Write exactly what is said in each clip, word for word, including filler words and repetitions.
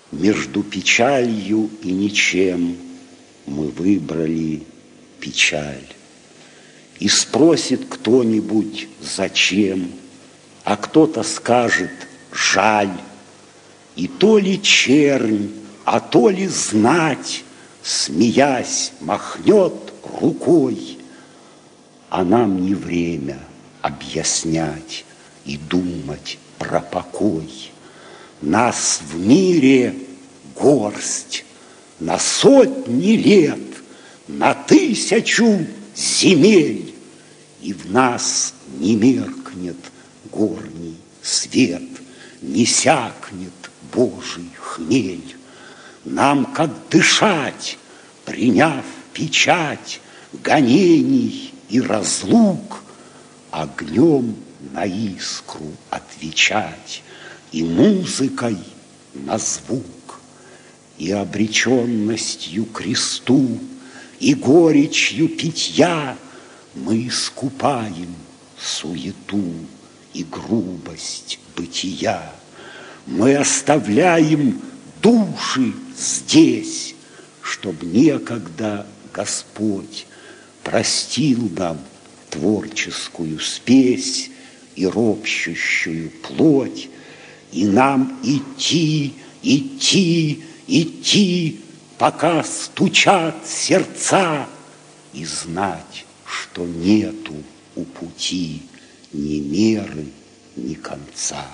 Между печалью и ничем мы выбрали печаль. И спросит кто-нибудь, зачем, а кто-то скажет, жаль. И то ли чернь, а то ли знать, смеясь, махнет рукой. А нам не время объяснять и думать про покой. Нас в мире горсть, на сотни лет, на тысячу земель, и в нас не меркнет горний свет, не сякнет Божий хмель. Нам, как дышать, приняв печать гонений и разлук, огнем на искру отвечать и музыкой на звук, и обреченностью кресту, и горечью питья мы искупаем суету и грубость бытия. Мы оставляем души здесь, чтоб некогда Господь простил нам творческую спесь и ропщущую плоть, и нам идти, идти, идти, пока стучат сердца, и знать, что нету у пути ни меры, ни конца.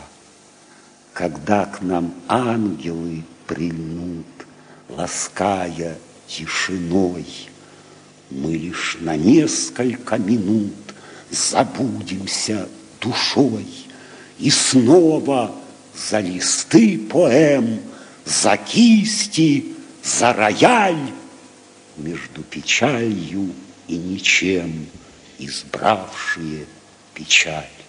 Когда к нам ангелы прильнут, лаская тишиной, мы лишь на несколько минут забудемся душой, и снова за листы поэм, за кисти, за рояль, между печалью и ничем избравшие печаль.